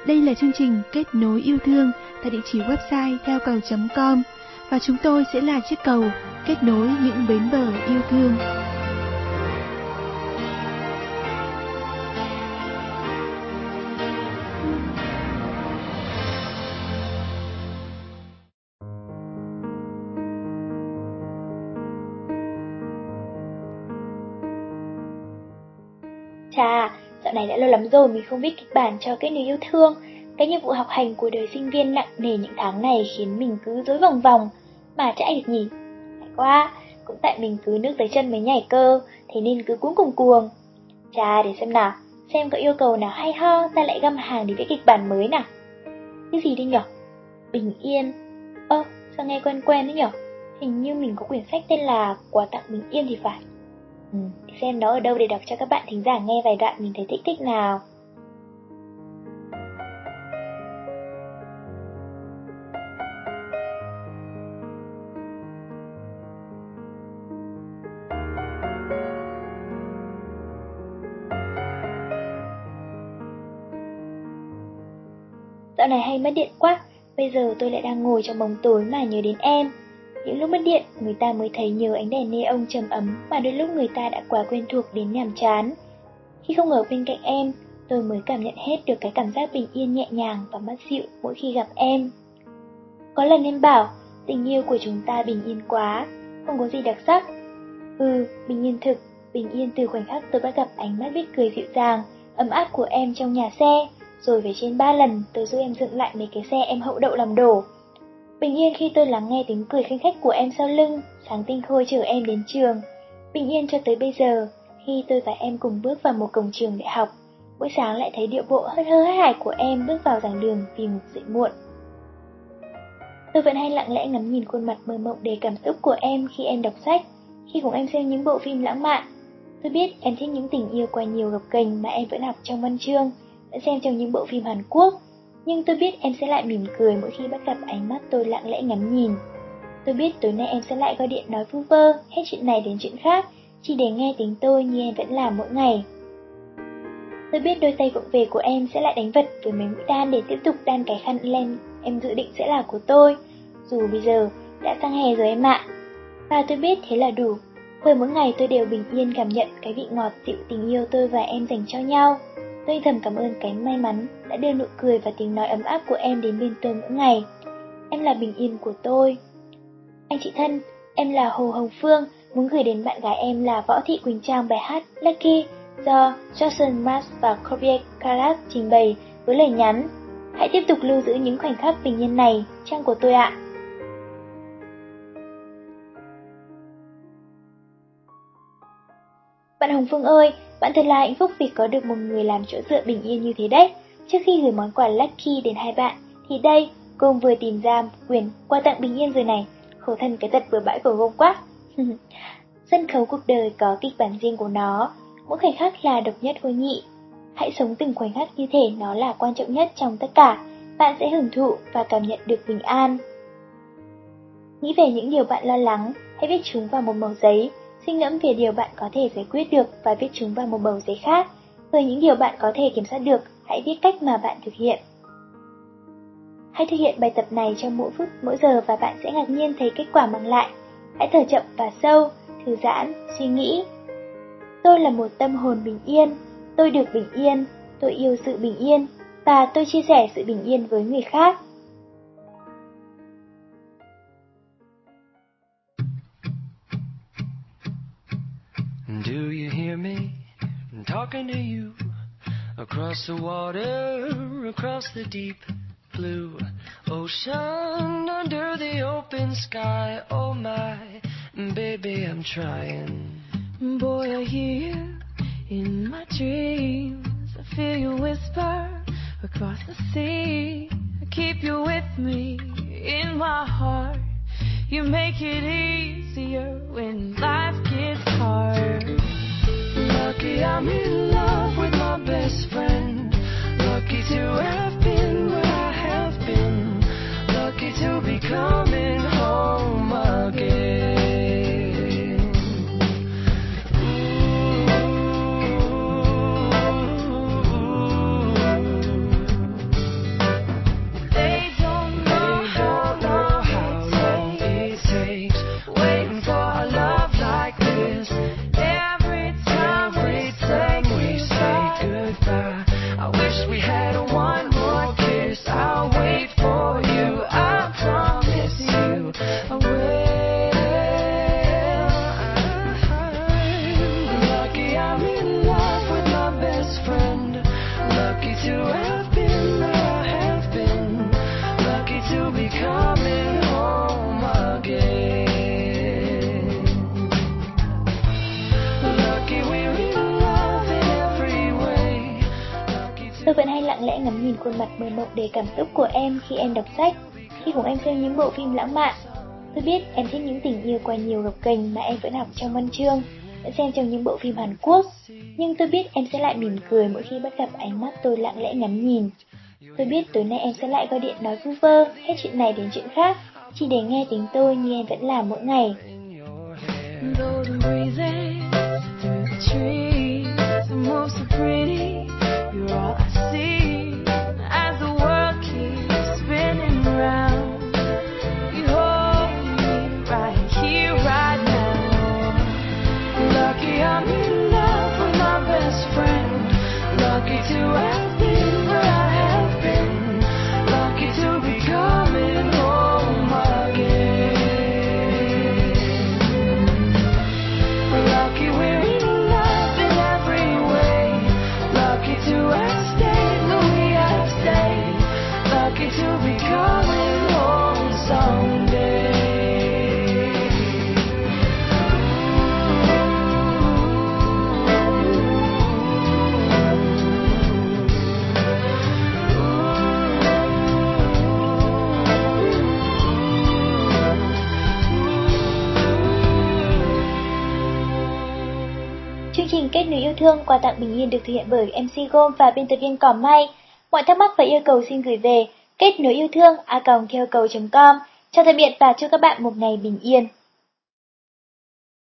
Đây là chương trình Kết nối yêu thương tại địa chỉ website theo cầu.com và chúng tôi sẽ là chiếc cầu kết nối những bến bờ yêu thương. Chà, dạo này đã lâu lắm rồi mình không viết kịch bản cho Kết nối yêu thương. Cái nhiệm vụ học hành của đời sinh viên nặng nề những tháng này khiến mình cứ rối vòng vòng. Mà chả ai được nhỉ? Phải quá, cũng tại mình cứ nước tới chân mới nhảy cơ, thế nên cứ cuống cuồng cuồng. Chà, để xem nào, xem có yêu cầu nào hay ho, ta lại găm hàng để viết kịch bản mới nào. Cái gì đi nhở? Bình yên. Sao nghe quen quen đấy nhở? Hình như mình có quyển sách tên là Quà tặng bình yên thì phải. Xem nó ở đâu để đọc cho các bạn thính giả nghe vài đoạn mình thấy thích nào. Dạo này hay mất điện quá, bây giờ tôi lại đang ngồi trong bóng tối mà nhớ đến em. Những lúc mất điện, người ta mới thấy nhớ ánh đèn neon trầm ấm mà đôi lúc người ta đã quá quen thuộc đến nhàm chán. Khi không ở bên cạnh em, tôi mới cảm nhận hết được cái cảm giác bình yên nhẹ nhàng và mát dịu mỗi khi gặp em. Có lần em bảo, tình yêu của chúng ta bình yên quá, không có gì đặc sắc. Bình yên thực, bình yên từ khoảnh khắc tôi bắt gặp ánh mắt biết cười dịu dàng, ấm áp của em trong nhà xe, rồi về trên 3 lần tôi giúp em dựng lại mấy cái xe em hậu đậu làm đổ. Bình yên khi tôi lắng nghe tiếng cười khanh khách của em sau lưng, sáng tinh khôi chở em đến trường. Bình yên cho tới bây giờ, khi tôi và em cùng bước vào một cổng trường đại học, buổi sáng lại thấy điệu bộ hớt hơ hắt hải của em bước vào giảng đường vì ngủ dậy muộn. Tôi vẫn hay lặng lẽ ngắm nhìn khuôn mặt mơ mộng đầy cảm xúc của em khi em đọc sách, khi cùng em xem những bộ phim lãng mạn. Tôi biết em thích những tình yêu qua nhiều gập ghềnh mà em vẫn học trong văn chương, vẫn xem trong những bộ phim Hàn Quốc. Nhưng tôi biết em sẽ lại mỉm cười mỗi khi bắt gặp ánh mắt tôi lặng lẽ ngắm nhìn. Tôi biết tối nay em sẽ lại gọi điện nói vu vơ hết chuyện này đến chuyện khác, chỉ để nghe tiếng tôi như em vẫn làm mỗi ngày. Tôi biết đôi tay vụng về của em sẽ lại đánh vật với mấy mũi đan để tiếp tục đan cái khăn len em dự định sẽ là của tôi. Dù bây giờ đã sang hè rồi em ạ. Và tôi biết thế là đủ, bởi mỗi ngày tôi đều bình yên cảm nhận cái vị ngọt dịu tình yêu tôi và em dành cho nhau. Tôi thầm cảm ơn cái may mắn đã đưa nụ cười và tiếng nói ấm áp của em đến bên tôi mỗi ngày. Em là bình yên của tôi. Anh chị thân, em là Hồ Hồng Phương, muốn gửi đến bạn gái em là Võ Thị Quỳnh Trang bài hát Lucky do Jason Mraz và Corbier Karat trình bày với lời nhắn: hãy tiếp tục lưu giữ những khoảnh khắc bình yên này, Trang của tôi ạ. Bạn Hồng Phương ơi, bạn thật là hạnh phúc vì có được một người làm chỗ dựa bình yên như thế đấy. Trước khi gửi món quà Lucky đến hai bạn, thì đây, cô vừa tìm ra quyển Quà tặng bình yên rồi này. Khổ thân cái tật bừa bãi của Gông quá. Sân khấu cuộc đời có kịch bản riêng của nó, mỗi khoảnh khắc là độc nhất vô nhị. Hãy sống từng khoảnh khắc như thể nó là quan trọng nhất trong tất cả, bạn sẽ hưởng thụ và cảm nhận được bình an. Nghĩ về những điều bạn lo lắng, hãy viết chúng vào một mẩu giấy. Suy ngẫm về điều bạn có thể giải quyết được và viết chúng vào một mẩu giấy khác. Về những điều bạn có thể kiểm soát được, hãy viết cách mà bạn thực hiện. Hãy thực hiện bài tập này trong mỗi phút, mỗi giờ và bạn sẽ ngạc nhiên thấy kết quả mang lại. Hãy thở chậm và sâu, thư giãn, suy nghĩ. Tôi là một tâm hồn bình yên, tôi được bình yên, tôi yêu sự bình yên và tôi chia sẻ sự bình yên với người khác. Do you hear me talking to you across the water, across the deep blue ocean, under the open sky? Oh my baby, I'm trying. Boy, I hear you in my dreams. I feel you whisper across the sea. I keep you with me in my heart. You make it easier when life gets hard. Lucky I'm in love with my best friend. Lucky to have been where I have been. Lucky to be coming home again. to have been where I have been, lucky to be coming home again. Lucky we're in love in every way. Tôi vẫn hay lặng lẽ ngắm nhìn khuôn mặt mơ mộng đầy cảm xúc của em khi em đọc sách, khi cùng em xem những bộ phim lãng mạn. Tôi biết em thích những tình yêu qua nhiều gập ghềnh mà em vẫn học trong văn chương, vẫn xem trong những bộ phim Hàn Quốc. Nhưng tôi biết em sẽ lại mỉm cười mỗi khi bắt gặp ánh mắt tôi lặng lẽ ngắm nhìn. Tôi biết tối nay em sẽ lại gọi điện nói vu vơ hết chuyện này đến chuyện khác, chỉ để nghe tiếng tôi như em vẫn làm mỗi ngày. Chương trình Kết nối yêu thương quà tặng bình yên được thực hiện bởi MC Gom và biên tập viên Cỏ May. Mọi thắc mắc và yêu cầu xin gửi về kết nối yêu thương @keo.com. Chào tạm biệt và chúc các bạn một ngày bình yên.